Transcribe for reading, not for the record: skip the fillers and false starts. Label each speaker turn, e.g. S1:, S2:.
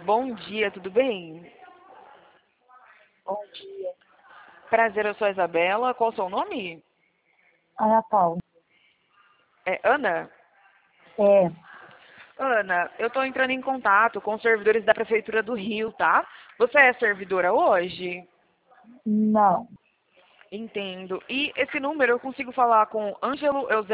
S1: Bom dia, tudo bem?
S2: Bom dia.
S1: Prazer, eu sou a Isabela. Qual o seu nome?
S2: Ana Paula.
S1: É Ana?
S2: É,
S1: Ana, eu estou entrando em contato com os servidores da Prefeitura do Rio, tá? Você é servidora hoje?
S2: não.
S1: Entendo. E esse número eu consigo falar com Ângelo Eusébio